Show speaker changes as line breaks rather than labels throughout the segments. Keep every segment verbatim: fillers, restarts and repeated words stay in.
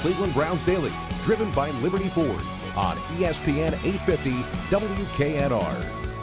Cleveland Browns Daily, driven by Liberty Ford on E S P N eight fifty W K N R.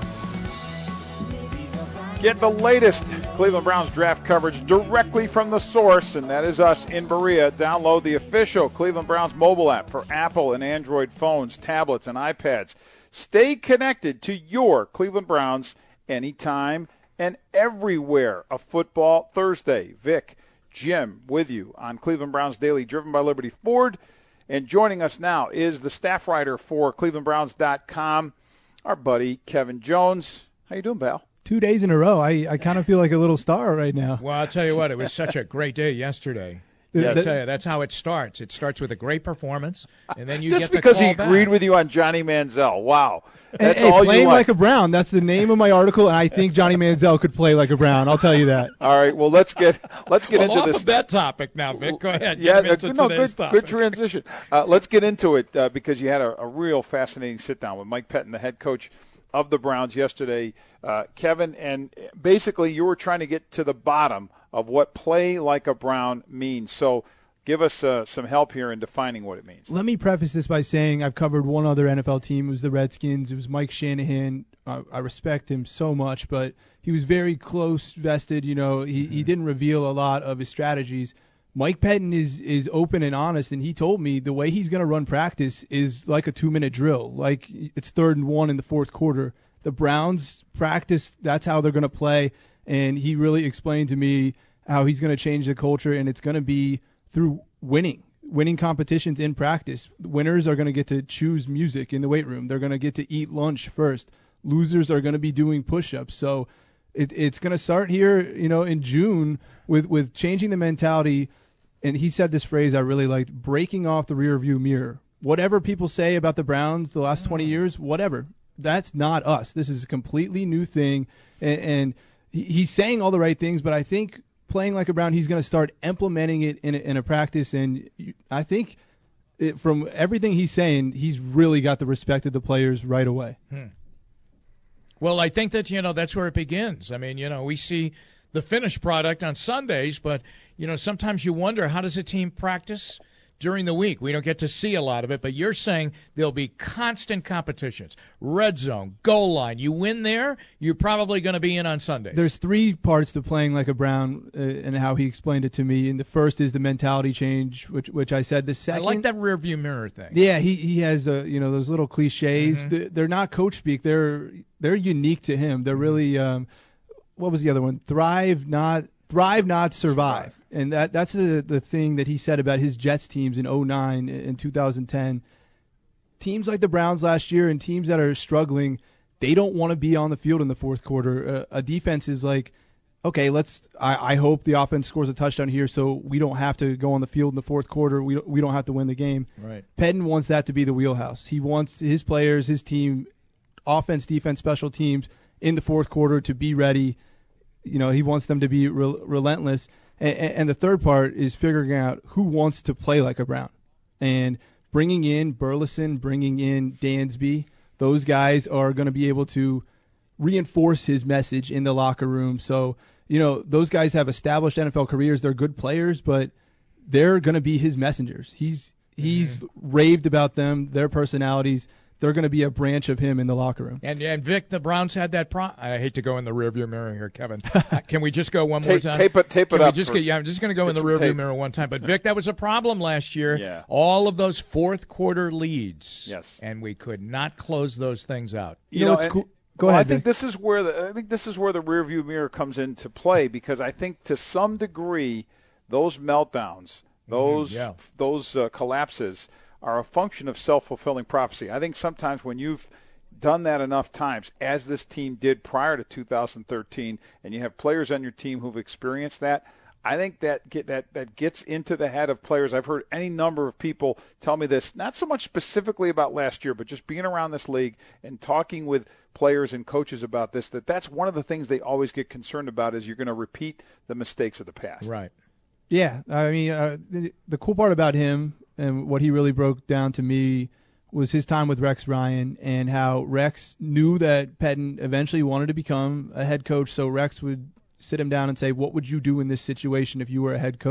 Get the latest Cleveland Browns draft coverage directly from the source, and that is us in Berea. Download the official Cleveland Browns mobile app for Apple and Android phones, tablets, and iPads. Stay connected to your Cleveland Browns anytime and everywhere. A football Thursday. Vic, Jim with you on Cleveland Browns Daily, driven by Liberty Ford. And joining us now is the staff writer for Cleveland Browns dot com, our buddy Kevin Jones. How you doing, pal?
Two days in a row. I, I kind of feel like a little star right now.
Well, I'll tell you what, it was such a great day yesterday.
Yeah,
I'll tell you, that's how it starts. It starts with a great performance, and then you
Just
get the
because
call
he
back.
agreed with you on Johnny Manziel. Wow. That's
hey,
all
playing
you
like.
like
a Brown. That's the name of my article, and I think Johnny Manziel could play like a Brown. I'll tell you that.
All right, well, let's get let's get
well,
into
off
this.
of that topic now, Vic. Go ahead.
Yeah,
Get into
no,
today's
good,
topic.
good transition. Uh, let's get into it uh, because you had a, a real fascinating sit-down with Mike Pettin, the head coach of the Browns yesterday, uh, Kevin, and basically you were trying to get to the bottom of what play like a Brown means. So give us uh, some help here in defining what it means.
Let me preface this by saying I've covered one other N F L team. It was the Redskins. It was Mike Shanahan. Uh, I respect him so much, but he was very close vested. You know, he, mm-hmm. he didn't reveal a lot of his strategies. Mike Pettin is is open and honest, and he told me the way he's going to run practice is like a two-minute drill, like it's third and one in the fourth quarter. The Browns practice, that's how they're going to play, and he really explained to me how he's going to change the culture, and it's going to be through winning, winning competitions in practice. Winners are going to get to choose music in the weight room. They're going to get to eat lunch first. Losers are going to be doing push-ups. So it, it's going to start here, you know, in June with, with changing the mentality. And he said this phrase I really liked, breaking off the rearview mirror. Whatever people say about the Browns the last twenty years, whatever. That's not us. This is a completely new thing. And, and he, he's saying all the right things, but I think playing like a Brown, he's going to start implementing it in a, in a practice. And I think it, from everything he's saying, he's really got the respect of the players right away.
Hmm. Well, I think that, you know, that's where it begins. I mean, you know, we see the finished product on Sundays, but, you know, sometimes you wonder, how does a team practice during the week? We don't get to see a lot of it, but you're saying there'll be constant competitions. Red zone, goal line. You win there, you're probably going to be in on Sundays.
There's three parts to playing like a Brown, uh, and how he explained it to me. And the first is the mentality change, which which I said. The second,
I like that rear view mirror thing.
Yeah, he he has uh, you know those little cliches.
Mm-hmm.
They're not coach speak. They're they're unique to him. They're really um, what was the other one? Thrive, not thrive, not survive. survive. And that that's the the thing that he said about his Jets teams in oh nine and two thousand ten. Teams like the Browns last year and teams that are struggling, they don't want to be on the field in the fourth quarter. Uh, a defense is like, okay, let's. I, I hope the offense scores a touchdown here, so we don't have to go on the field in the fourth quarter. We we don't have to win the game.
Right.
Pettin wants that to be the wheelhouse. He wants his players, his team, offense, defense, special teams in the fourth quarter to be ready. You know, he wants them to be re- relentless. And, and the third part is figuring out who wants to play like a Brown. And bringing in Burleson, bringing in Dansby, those guys are going to be able to reinforce his message in the locker room. So, you know, those guys have established N F L careers. They're good players, but they're going to be his messengers. He's he's mm-hmm. raved about them, their personalities. They're going to be a branch of him in the locker room.
And and Vic, the Browns had that pro. I hate to go in the rearview mirror here, Kevin. Can we just go one more
tape,
time?
Tape it, tape
Can
it
we
up.
Just get, yeah, I'm just going to go in the rearview
tape.
mirror one time. But Vic, that was a problem last year.
Yeah.
All of those fourth quarter leads.
Yes.
And we could not close those things out.
You, you know, it's
and,
cool. Go
well,
ahead.
I think
Vic.
this is where the I think this is where the rearview mirror comes into play, because I think to some degree those meltdowns, those
mm, yeah.
those uh, collapses are a function of self-fulfilling prophecy. I think sometimes when you've done that enough times, as this team did prior to two thousand thirteen, and you have players on your team who've experienced that, I think that get, that that gets into the head of players. I've heard any number of people tell me this, not so much specifically about last year, but just being around this league and talking with players and coaches about this, that that's one of the things they always get concerned about, is you're going to repeat the mistakes of the past.
Right.
Yeah, I mean, uh, the, the cool part about him and what he really broke down to me was his time with Rex Ryan, and how Rex knew that Pettin eventually wanted to become a head coach. So Rex would sit him down and say, what would you do in this situation if you were a head coach?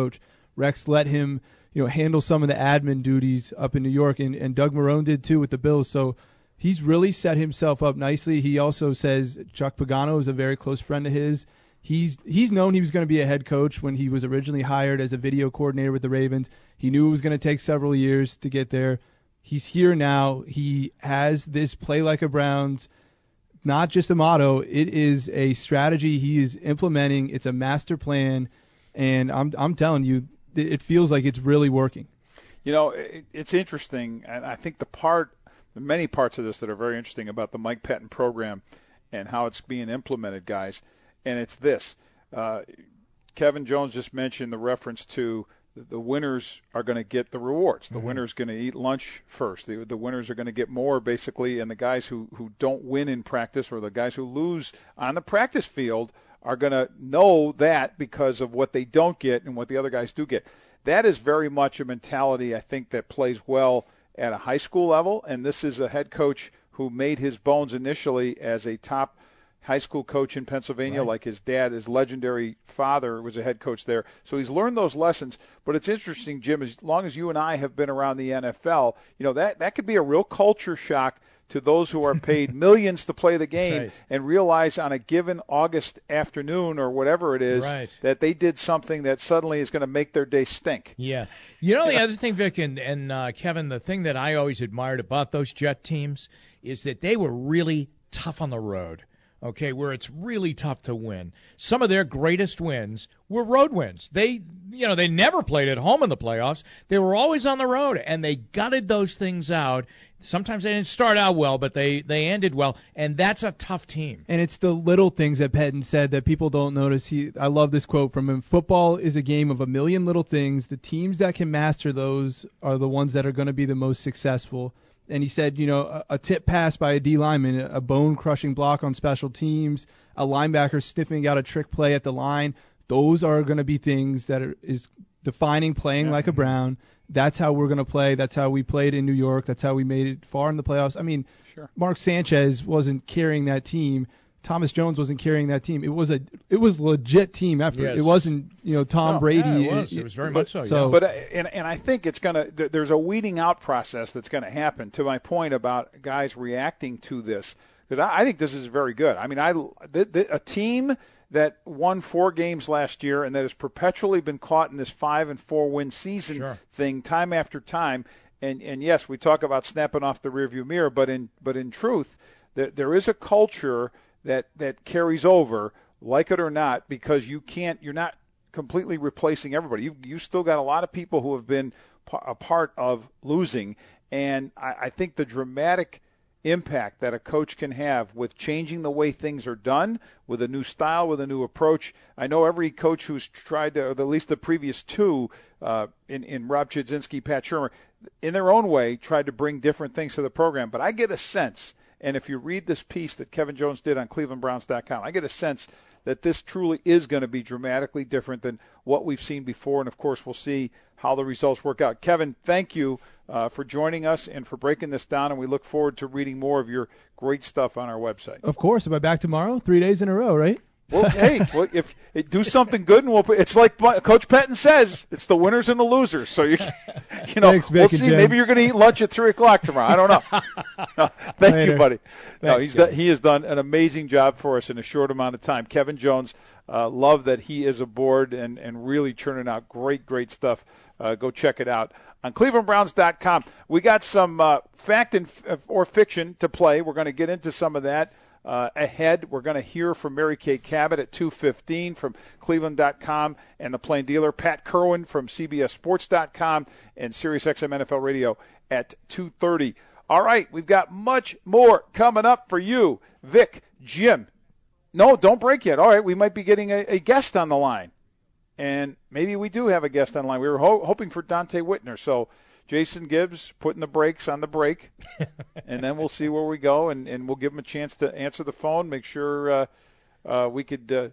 Rex let him, you know, handle some of the admin duties up in New York, and, and Doug Marrone did too with the Bills. So he's really set himself up nicely. He also says Chuck Pagano is a very close friend of his. He's he's known he was going to be a head coach when he was originally hired as a video coordinator with the Ravens. He knew it was going to take several years to get there. He's here now. He has this play like a Browns, not just a motto. It is a strategy he is implementing. It's a master plan, and I'm I'm telling you, it feels like it's really working.
You know, it, it's interesting, and I think the part, the many parts of this that are very interesting about the Mike Pettine program and how it's being implemented, guys. And it's this. Uh, Kevin Jones just mentioned the reference to the winners are going to get the rewards. The mm-hmm. winner's going to eat lunch first. The, the winners are going to get more, basically, and the guys who, who don't win in practice or the guys who lose on the practice field are going to know that because of what they don't get and what the other guys do get. That is very much a mentality, I think, that plays well at a high school level, and this is a head coach who made his bones initially as a top high school coach in Pennsylvania, right. Like his dad, his legendary father was a head coach there. So he's learned those lessons. But it's interesting, Jim, as long as you and I have been around the N F L, you know, that, that could be a real culture shock to those who are paid millions to play the game right. and realize on a given August afternoon or whatever it is
right.
that they did something that suddenly is going to make their day stink.
Yeah. You know, the other thing, Vic, and, and uh, Kevin, the thing that I always admired about those Jet teams is that they were really tough on the road. Okay, where it's really tough to win. Some of their greatest wins were road wins. They, you know, they never played at home in the playoffs. They were always on the road, and they gutted those things out. Sometimes they didn't start out well, but they, they ended well, and that's a tough team.
And it's the little things that Pettine said that people don't notice. He, I love this quote from him. Football is a game of a million little things. The teams that can master those are the ones that are going to be the most successful. And he said, you know, a, a tip pass by a D lineman, a bone-crushing block on special teams, a linebacker sniffing out a trick play at the line, those are going to be things that are, is defining playing yeah. like a Brown. That's how we're going to play. That's how we played in New York. That's how we made it far in the playoffs. I mean,
sure.
Mark Sanchez wasn't carrying that team. Thomas Jones wasn't carrying that team. It was a it was a legit team effort.
Yes.
It wasn't, you know, Tom
no,
Brady.
Yeah, it was. It was very
but,
much so.
so
yeah.
But and and I think it's gonna. There's a weeding out process that's going to happen. To my point about guys reacting to this, because I, I think this is very good. I mean, I the, the, a team that won four games last year and that has perpetually been caught in this five and four win season
sure.
thing time after time. And and yes, we talk about snapping off the rearview mirror, but in but in truth, there, there is a culture that that carries over, like it or not, because you can't, you're not completely replacing everybody. You you still got a lot of people who have been a part of losing, and I, I think the dramatic impact that a coach can have with changing the way things are done, with a new style, with a new approach. I know every coach who's tried to, or at least the previous two, uh, in, in Rob Chudzinski, Pat Shurmur, in their own way, tried to bring different things to the program. But I get a sense, and if you read this piece that Kevin Jones did on Cleveland Browns dot com, I get a sense that this truly is going to be dramatically different than what we've seen before. And, of course, we'll see how the results work out. Kevin, thank you uh, for joining us and for breaking this down, and we look forward to reading more of your great stuff on our website.
Of course. Am I back tomorrow? Three days in a row, right?
Well, hey, well, if it, do something good, and we'll. It's like Coach Pettine says, it's the winners and the losers. So you, you know,
Thanks,
we'll see.
Jim.
Maybe you're going to eat lunch at three o'clock tomorrow. I don't know. No, thank
Later.
you, buddy.
Thanks,
no, he's done, he has done an amazing job for us in a short amount of time. Kevin Jones, uh, love that he is aboard and and really churning out great, great stuff. Uh, go check it out on Cleveland Browns dot com. We got some uh, fact and f- or fiction to play. We're going to get into some of that. Uh, ahead, we're going to hear from Mary Kay Cabot at two fifteen from Cleveland dot com and the Plain Dealer. Pat Kerwin from C B S Sports dot com and SiriusXM N F L Radio at two thirty. All right, we've got much more coming up for you. Vic, Jim. No, don't break yet. All right, we might be getting a, a guest on the line. And maybe we do have a guest on the line. We were ho- hoping for Dante Whitner. So Jason Gibbs putting the brakes on the break, and then we'll see where we go, and, and we'll give him a chance to answer the phone, make sure uh, uh, we could uh,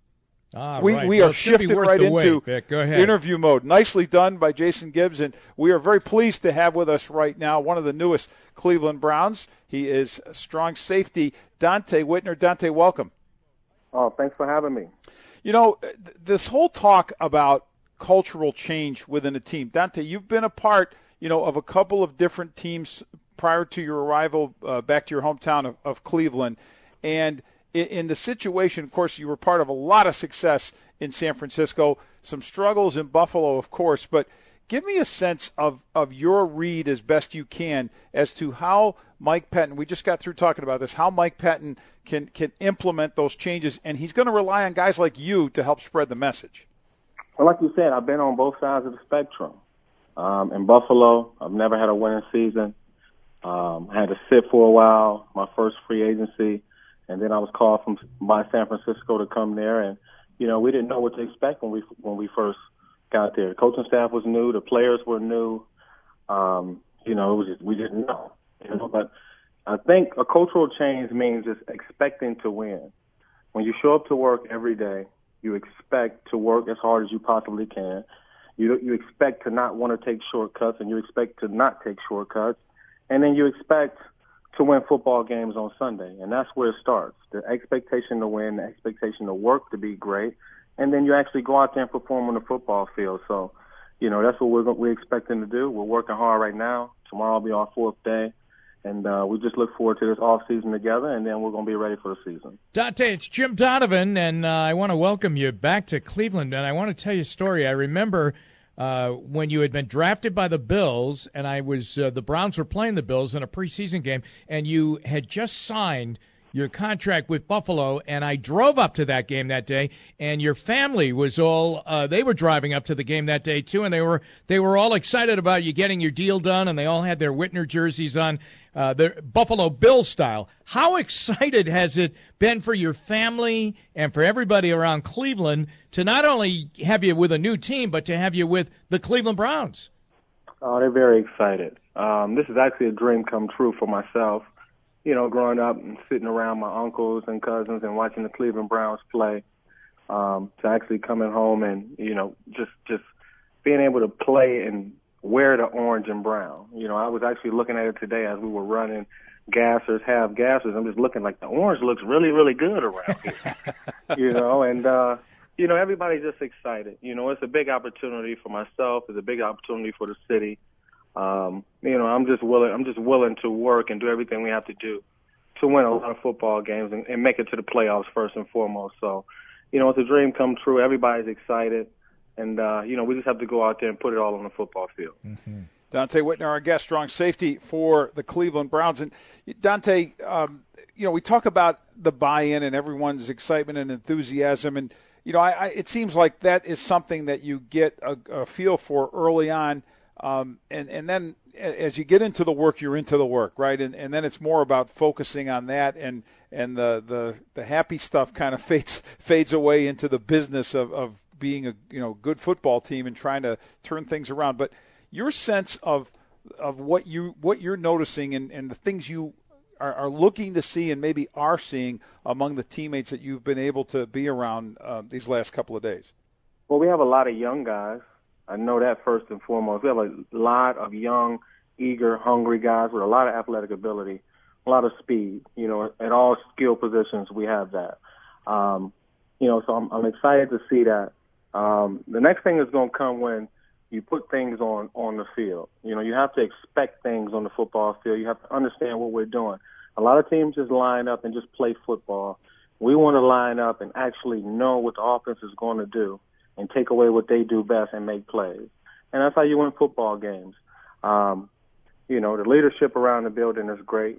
ah,
we,
right.
we
well,
are shifted right into
wait, Go ahead.
interview mode. Nicely done by Jason Gibbs, and we are very pleased to have with us right now one of the newest Cleveland Browns. He is strong safety, Dante Whitner. Dante, welcome.
Oh, thanks for having me.
You know, th- this whole talk about cultural change within a team? Dante, you've been a part, you know, of a couple of different teams prior to your arrival uh, back to your hometown of, of Cleveland. And in, in the situation, of course, you were part of a lot of success in San Francisco, some struggles in Buffalo, of course, but give me a sense of, of your read as best you can as to how Mike Pettine, we just got through talking about this, how Mike Pettine can, can implement those changes, and he's going to rely on guys like you to help spread the message.
Well, like you said, I've been on both sides of the spectrum. Um, in Buffalo, I've never had a winning season. Um, I had to sit for a while, my first free agency, and then I was called from by San Francisco to come there, and, you know, we didn't know what to expect when we when we first got there. The coaching staff was new. The players were new. Um, you know, it was just, we didn't know. You know, but I think a cultural change means just expecting to win. When you show up to work every day, you expect to work as hard as you possibly can. You you expect to not want to take shortcuts, and you expect to not take shortcuts. And then you expect to win football games on Sunday. And that's where it starts. The expectation to win, the expectation to work to be great. And then you actually go out there and perform on the football field. So, you know, that's what we're, we're expecting to do. We're working hard right now. Tomorrow will be our fourth day. And uh, we just look forward to this off season together, and then we're going to be ready for the season.
Dante, it's Jim Donovan, and uh, I want to welcome you back to Cleveland. And I want to tell you a story. I remember uh, when you had been drafted by the Bills, and I was uh, the Browns were playing the Bills in a preseason game, and you had just signed your contract with Buffalo, and I drove up to that game that day, and your family was all uh, they were driving up to the game that day too, and they were they were all excited about you getting your deal done, and they all had their Whitner jerseys on, uh, the Buffalo Bills style. How excited has it been for your family and for everybody around Cleveland to not only have you with a new team, but to have you with the Cleveland Browns?
Oh, they're very excited. Um, this is actually a dream come true for myself. You know, growing up and sitting around my uncles and cousins and watching the Cleveland Browns play, um, to actually coming home and, you know, just just being able to play and wear the orange and brown. You know, I was actually looking at it today as we were running gassers, half gassers. I'm just looking like the orange looks really, really good around here. You know, and, uh, you know, everybody's just excited. You know, it's a big opportunity for myself. It's a big opportunity for the city. Um, you know, I'm just willing. I'm just willing to work and do everything we have to do to win a lot of football games and, and make it to the playoffs first and foremost. So, you know, it's a dream come true. Everybody's excited, and uh, you know, we just have to go out there and put it all on the football field.
Mm-hmm. Dante Whitner, our guest, strong safety for the Cleveland Browns. And Dante, um, you know, we talk about the buy-in and everyone's excitement and enthusiasm, and you know, I, I, it seems like that is something that you get a, a feel for early on. Um, and, and then as you get into the work, you're into the work, right? And, and then it's more about focusing on that, and, and the, the, the happy stuff kind of fades fades away into the business of, of being a you know good football team and trying to turn things around. But your sense of of what you what you're noticing and, and the things you are, are looking to see and maybe are seeing among the teammates that you've been able to be around uh, these last couple of days.
Well, we have a lot of young guys. I know that first and foremost. We have a lot of young, eager, hungry guys with a lot of athletic ability, a lot of speed. You know, at all skill positions, we have that. Um, you know, so I'm, I'm excited to see that. Um, the next thing is going to come when you put things on, on the field. You know, you have to expect things on the football field. You have to understand what we're doing. A lot of teams just line up and just play football. We want to line up and actually know what the offense is going to do and take away what they do best and make plays. And that's how you win football games. Um, you know, the leadership around the building is great,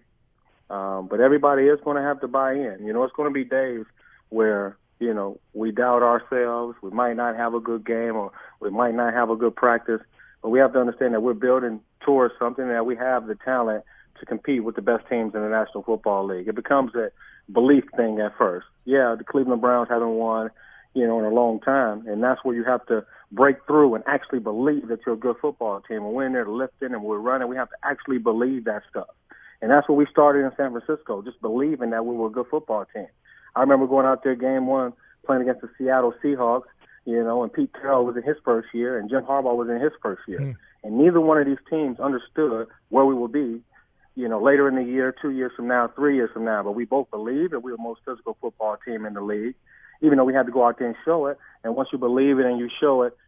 um, but everybody is going to have to buy in. You know, it's going to be days where, you know, we doubt ourselves. We might not have a good game, or we might not have a good practice, but we have to understand that we're building towards something, that we have the talent to compete with the best teams in the National Football League. It becomes a belief thing at first. Yeah, the Cleveland Browns haven't won, you know, in a long time, and that's where you have to break through and actually believe that you're a good football team. And we're in there lifting and we're running. We have to actually believe that stuff. And that's what we started in San Francisco, just believing that we were a good football team. I remember going out there game one, playing against the Seattle Seahawks, you know, and Pete Carroll was in his first year and Jim Harbaugh was in his first year. Mm. And neither one of these teams understood where we will be, you know, later in the year, two years from now, three years from now. But we both believed that we were the most physical football team in the league, even though we had to go out there and show it. And once you believe it and you show it,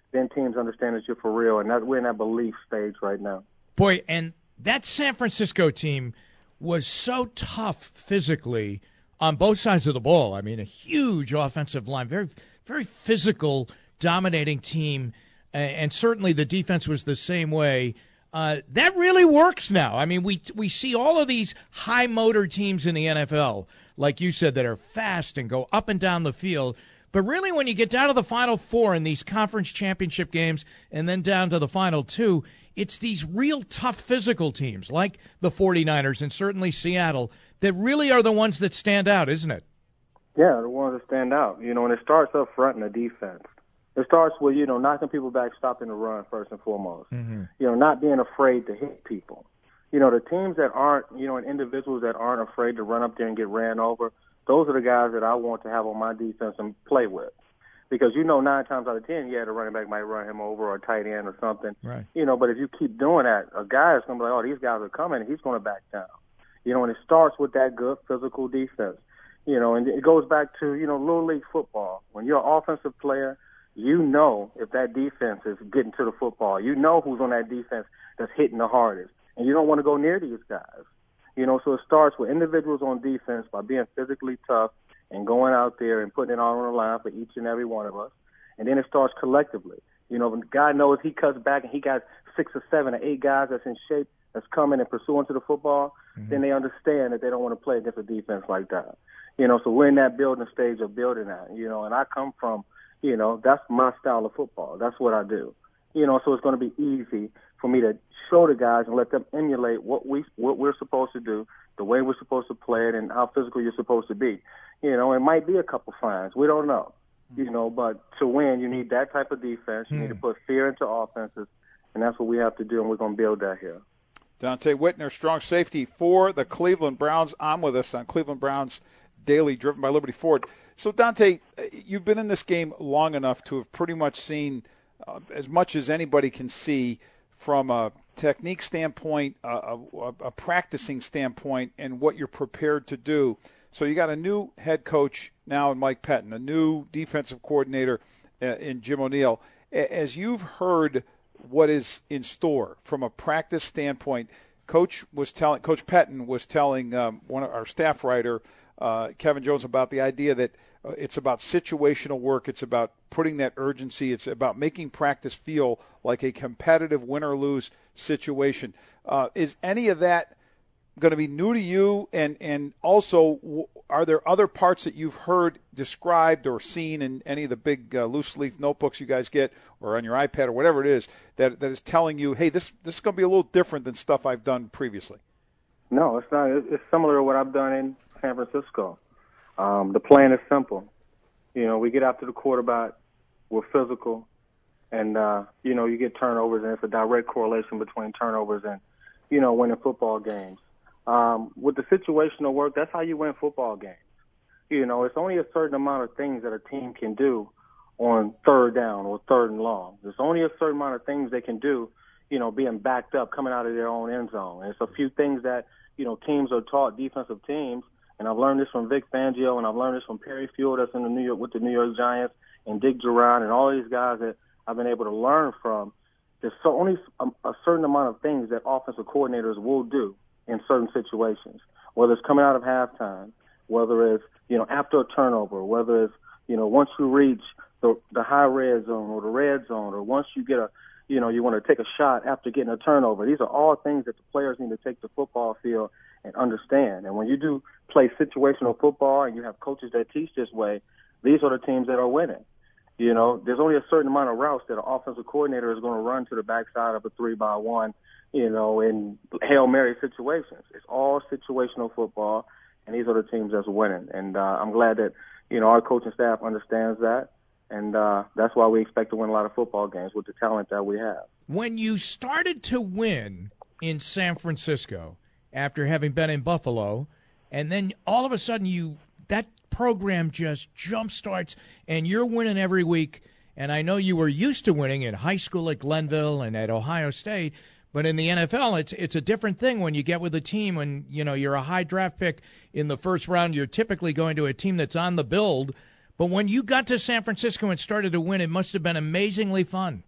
then teams understand that you're for real, and that we're in that belief stage right now.
Boy, and that San Francisco team was so tough physically on both sides of the ball. I mean, a huge offensive line, very, very physical, dominating team, and certainly the defense was the same way. Uh, that really works now. I mean, we we see all of these high-motor teams in the N F L, like you said, that are fast and go up and down the field. But really, when you get down to the Final Four in these conference championship games and then down to the Final Two, it's these real tough physical teams like the forty-niners and certainly Seattle that really are the ones that stand out, isn't it?
Yeah, the ones that stand out. You know, and it starts up front in the defense. It starts with, you know, knocking people back, stopping the run first and foremost. Mm-hmm. You know, not being afraid to hit people. You know, the teams that aren't, you know, and individuals that aren't afraid to run up there and get ran over, those are the guys that I want to have on my defense and play with. Because, you know, nine times out of ten, yeah, the running back might run him over or a tight end or something.
Right.
You know, but if you keep doing that, a guy is going to be like, oh, these guys are coming, and he's going to back down. You know, and it starts with that good physical defense. You know, and it goes back to, you know, Little League football. When you're an offensive player, you know if that defense is getting to the football. You know who's on that defense that's hitting the hardest. And you don't want to go near these guys. You know, so it starts with individuals on defense by being physically tough and going out there and putting it all on the line for each and every one of us. And then it starts collectively. You know, when the guy knows he cuts back and he got six or seven or eight guys that's in shape that's coming and pursuing to the football, mm-hmm. then they understand that they don't want to play against a defense like that. You know, so we're in that building stage of building that, you know, and I come from, you know, that's my style of football. That's what I do. You know, so it's going to be easy for me to show the guys and let them emulate what we what we're supposed to do, the way we're supposed to play it, and how physical you're supposed to be. You know, it might be a couple fines. We don't know. You know, but to win, you need that type of defense. You need to put fear into offenses, and that's what we have to do, and we're going to build that here.
Donte Whitner, strong safety for the Cleveland Browns. I'm with us on Cleveland Browns Daily, driven by Liberty Ford. So, Donte, you've been in this game long enough to have pretty much seen uh, as much as anybody can see from a technique standpoint, a, a, a practicing standpoint, and what you're prepared to do. So you got a new head coach now in Mike Pettine, a new defensive coordinator uh, in Jim O'Neill. As you've heard what is in store from a practice standpoint, Coach was telling Coach Pettine was telling um, one of our staff writer, uh, Kevin Jones, about the idea that uh, it's about situational work. It's about putting that urgency. It's about making practice feel like a competitive win or lose situation. Uh, is any of that going to be new to you? And, and also, are there other parts that you've heard described or seen in any of the big uh, loose leaf notebooks you guys get or on your iPad or whatever it is that, that is telling you, hey, this, this is going to be a little different than stuff I've done previously? No,
it's not. It's similar to what I've done in San Francisco. Um, the plan is simple. You know, we get after the quarterback, we're physical, and, uh, you know, you get turnovers, and it's a direct correlation between turnovers and, you know, winning football games. Um, with the situational work, that's how you win football games. You know, it's only a certain amount of things that a team can do on third down or third and long. There's only a certain amount of things they can do, you know, being backed up, coming out of their own end zone. And it's a few things that, you know, teams are taught, defensive teams, and I've learned this from Vic Fangio, and I've learned this from Perry Fewell, that's in the New York with the New York Giants, and Dick Duran, and all these guys that I've been able to learn from. There's so only a, a certain amount of things that offensive coordinators will do in certain situations, whether it's coming out of halftime, whether it's, you know, after a turnover, whether it's, you know, once you reach the, the high red zone or the red zone, or once you get a, you know, you want to take a shot after getting a turnover. These are all things that the players need to take to the football field and understand. And when you do play situational football and you have coaches that teach this way, these are the teams that are winning. You know, there's only a certain amount of routes that an offensive coordinator is going to run to the backside of a three by one, you know, in Hail Mary situations. It's all situational football, and these are the teams that's winning. And uh, I'm glad that, you know, our coaching staff understands that, and uh, that's why we expect to win a lot of football games with the talent that we have.
When you started to win in San Francisco after having been in Buffalo, and then all of a sudden you that program just jump starts, and you're winning every week, and I know you were used to winning in high school at Glenville and at Ohio State, but in the N F L, it's it's a different thing when you get with a team when, you know, you're a high draft pick in the first round. You're typically going to a team that's on the build. But when you got to San Francisco and started to win, it must have been amazingly fun.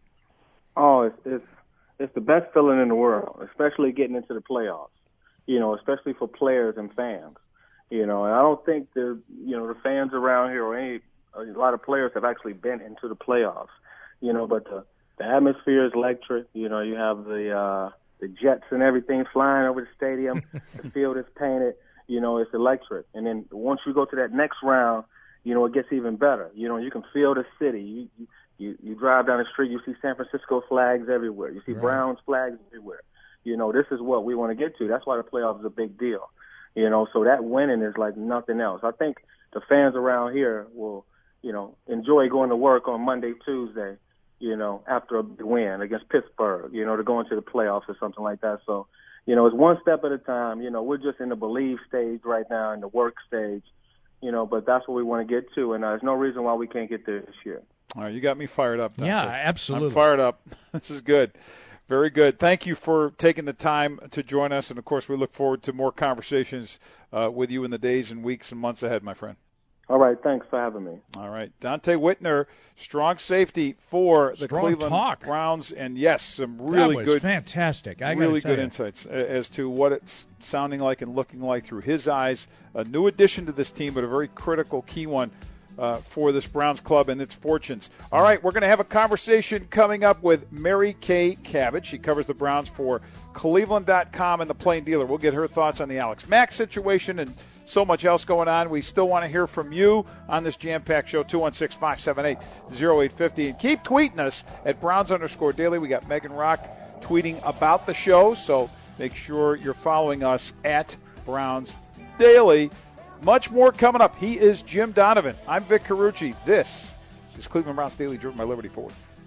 Oh, it's it's it's the best feeling in the world, especially getting into the playoffs. You know, especially for players and fans. You know, and I don't think the you know the fans around here or any a lot of players have actually been into the playoffs. You know, but the the atmosphere is electric. You know, you have the uh, the jets and everything flying over the stadium. The field is painted. You know, it's electric. And then once you go to that next round, you know, it gets even better. You know, you can feel the city. You you you, you drive down the street, you see San Francisco flags everywhere. You see right. Browns flags everywhere. You know, this is what we want to get to. That's why the playoffs is a big deal. You know, so that winning is like nothing else. I think the fans around here will, you know, enjoy going to work on Monday, Tuesday, you know, after a big win against Pittsburgh, you know, to go into the playoffs or something like that. So, you know, it's one step at a time. You know, we're just in the believe stage right now, in the work stage, you know, but that's what we want to get to. And uh, there's no reason why we can't get there this year.
All right, you got me fired up, Dante.
Yeah, absolutely.
I'm fired up. This is good. Very good. Thank you for taking the time to join us. And, of course, we look forward to more conversations uh, with you in the days and weeks and months ahead, my friend.
All right. Thanks for having me.
All right. Dante Whitner, strong safety for the
strong
Cleveland
talk.
Browns. And, yes, some really
that was
good.
fantastic. I
really good
you.
insights as to what it's sounding like and looking like through his eyes. A new addition to this team, but a very critical key one. Uh, for this Browns club and its fortunes. All right, we're going to have a conversation coming up with Mary Kay Cabbage. She covers the Browns for Cleveland dot com and the Plain Dealer. We'll get her thoughts on the Alex Mack situation and so much else going on. We still want to hear from you on this jam-packed show, two one six, five seven eight, oh eight five oh. And keep tweeting us at Browns underscore daily. We got Megan Rock tweeting about the show, so make sure you're following us at Browns Daily. Much more coming up. He is Jim Donovan. I'm Vic Carucci. This is Cleveland Browns Daily, driven by Liberty Ford.